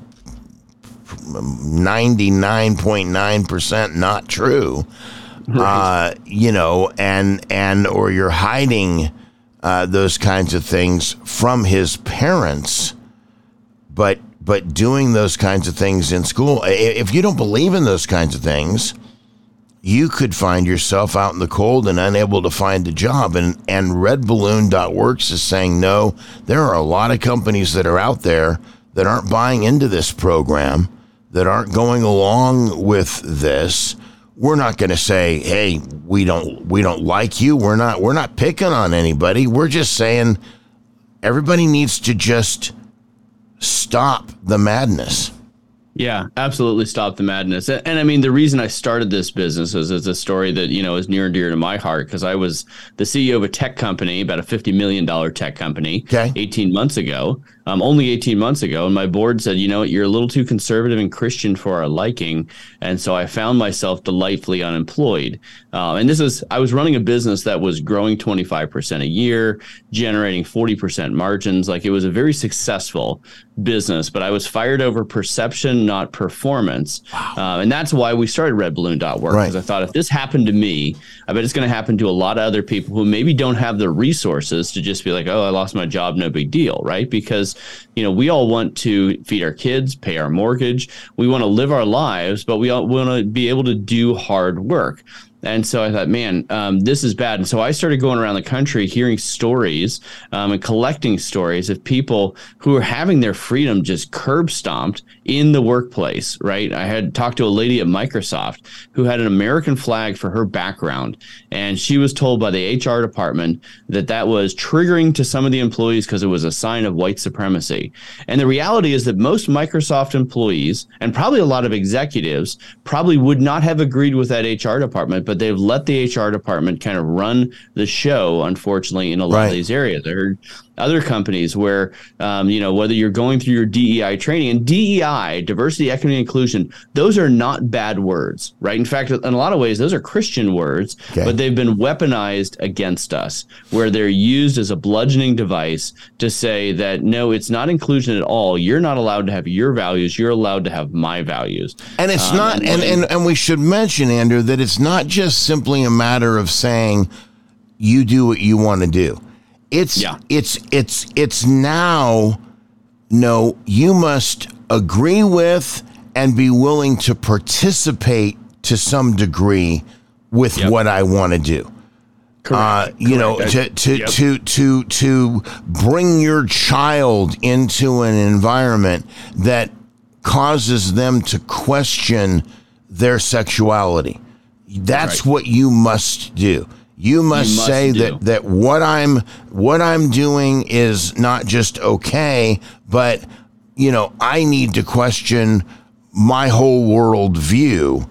99.9% not true, right. Or you're hiding those kinds of things from his parents, but doing those kinds of things in school. If you don't believe in those kinds of things, you could find yourself out in the cold and unable to find a job. And redballoon.works is saying, no, there are a lot of companies that are out there that aren't buying into this program, that aren't going along with this. We're not going to say, hey, we don't like you. We're not picking on anybody. We're just saying everybody needs to just stop the madness. Yeah, absolutely stop the madness. And I mean, the reason I started this business is a story that, is near and dear to my heart, because I was the CEO of a tech company, about a $50 million tech company, 18 months ago, only 18 months ago. And my board said, you're a little too conservative and Christian for our liking. And so I found myself delightfully unemployed. And I was running a business that was growing 25% a year, generating 40% margins. Like, it was a very successful business, but I was fired over perception, not performance. Wow. And that's why we started redballoon.work, because I thought, if this happened to me, I bet it's going to happen to a lot of other people who maybe don't have the resources to just be like, oh, I lost my job, no big deal, right? Because, we all want to feed our kids, pay our mortgage. We want to live our lives, but we all want to be able to do hard work. And so I thought, man, this is bad. And so I started going around the country hearing stories and collecting stories of people who are having their freedom just curb stomped in the workplace, right? I had talked to a lady at Microsoft who had an American flag for her background. And she was told by the HR department that was triggering to some of the employees because it was a sign of white supremacy. And the reality is that most Microsoft employees and probably a lot of executives probably would not have agreed with that HR department, but they've let the HR department kind of run the show, unfortunately, in a lot of these areas. I heard other companies where, whether you're going through your DEI training, and DEI, diversity, equity, and inclusion, those are not bad words, right? In fact, in a lot of ways, those are Christian words, but they've been weaponized against us, where they're used as a bludgeoning device to say that, no, it's not inclusion at all. You're not allowed to have your values. You're allowed to have my values. And it's not, and we should mention, Andrew, that it's not just simply a matter of saying you do what you want to do. It's now, no, you must agree with and be willing to participate to some degree with what I want to do. Correct. To bring your child into an environment that causes them to question their sexuality. That's what you must do. You must say that what I'm doing is not just okay, but I need to question my whole world view,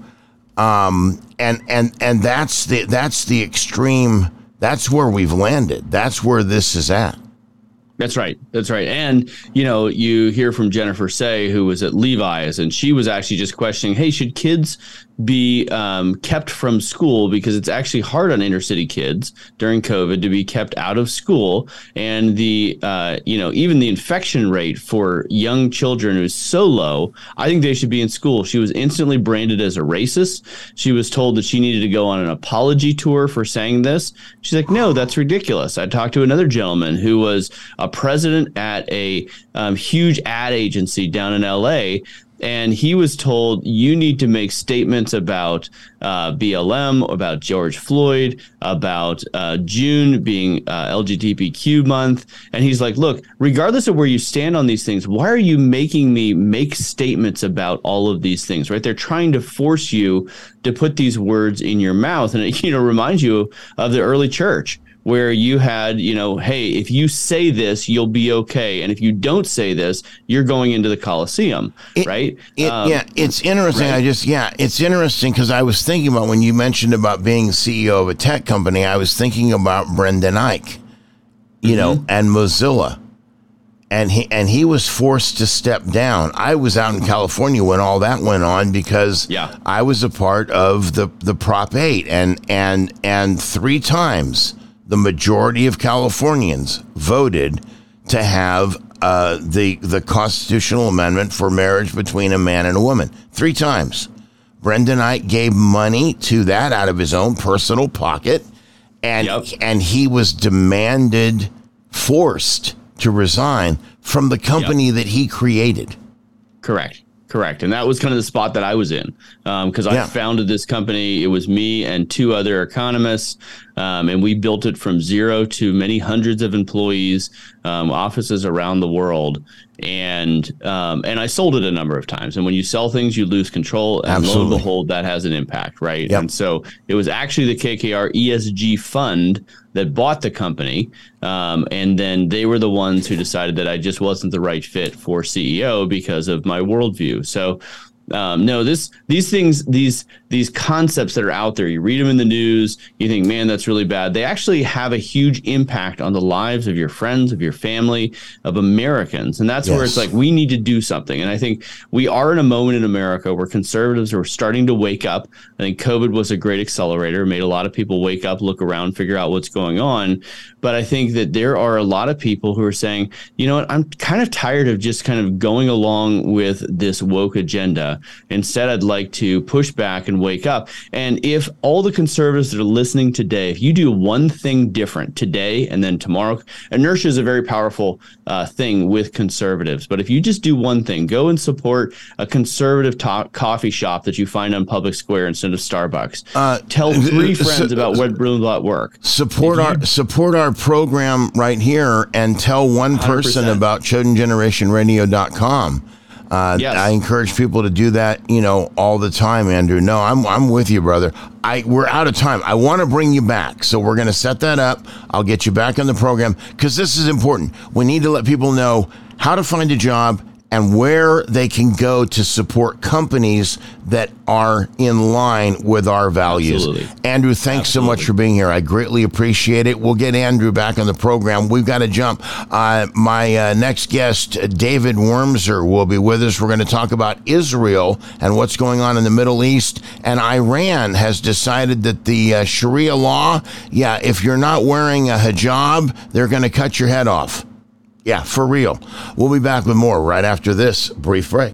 and that's the extreme. That's where we've landed. That's where this is at. That's right. And, you hear from Jennifer Say, who was at Levi's, and she was actually just questioning, hey, should kids be kept from school, because it's actually hard on inner city kids during COVID to be kept out of school. And the, even the infection rate for young children is so low, I think they should be in school. She was instantly branded as a racist. She was told that she needed to go on an apology tour for saying this. She's like, no, that's ridiculous. I talked to another gentleman who was a president at a huge ad agency down in LA. And he was told, you need to make statements about BLM, about George Floyd, about June being LGBTQ month. And he's like, look, regardless of where you stand on these things, why are you making me make statements about all of these things, right? They're trying to force you to put these words in your mouth. And it, reminds you of the early church, where you had, hey, if you say this, you'll be okay. And if you don't say this, you're going into the Coliseum, right? It's interesting. Right? It's interesting because I was thinking about when you mentioned about being CEO of a tech company, I was thinking about Brendan Eich, and Mozilla. And he was forced to step down. I was out in California when all that went on because I was a part of the Prop 8 and 3 times the majority of Californians voted to have the constitutional amendment for marriage between a man and a woman. 3 times. Brendan Eich gave money to that out of his own personal pocket, and he was forced to resign from the company that he created. Correct. And that was kind of the spot that I was in because I founded this company. It was me and 2 other economists, and we built it from zero to many hundreds of employees, offices around the world. And I sold it a number of times. And when you sell things, you lose control. And lo and behold, that has an impact, right? And so it was actually the KKR ESG fund that bought the company. And then they were the ones who decided that I just wasn't the right fit for CEO because of my worldview. So these things, these concepts that are out there, you read them in the news, you think, man, that's really bad. They actually have a huge impact on the lives of your friends, of your family, of Americans. And that's where it's like, we need to do something. And I think we are in a moment in America where conservatives are starting to wake up. I think COVID was a great accelerator, made a lot of people wake up, look around, figure out what's going on. But I think that there are a lot of people who are saying, you know what, I'm kind of tired of just kind of going along with this woke agenda. instead, I'd like to push back and wake up. And if all the conservatives that are listening today, if you do one thing different today and then tomorrow, inertia is a very powerful thing with conservatives. But if you just do one thing, go and support a conservative coffee shop that you find on Public Square instead of Starbucks. Tell 3 friends about what Blumenblatt work. Support our program right here and tell one person 100%. About ChosenGenerationRadio.com. Yes. I encourage people to do that, all the time, Andrew. No, I'm with you, brother. We're out of time. I want to bring you back, so we're going to set that up. I'll get you back on the program because this is important. We need to let people know how to find a job and where they can go to support companies that are in line with our values. Absolutely. Andrew, thanks so much for being here. I greatly appreciate it. We'll get Andrew back on the program. We've got to jump. My next guest, David Wormser, will be with us. We're going to talk about Israel and what's going on in the Middle East. And Iran has decided that the Sharia law, if you're not wearing a hijab, they're going to cut your head off. Yeah, for real. We'll be back with more right after this brief break.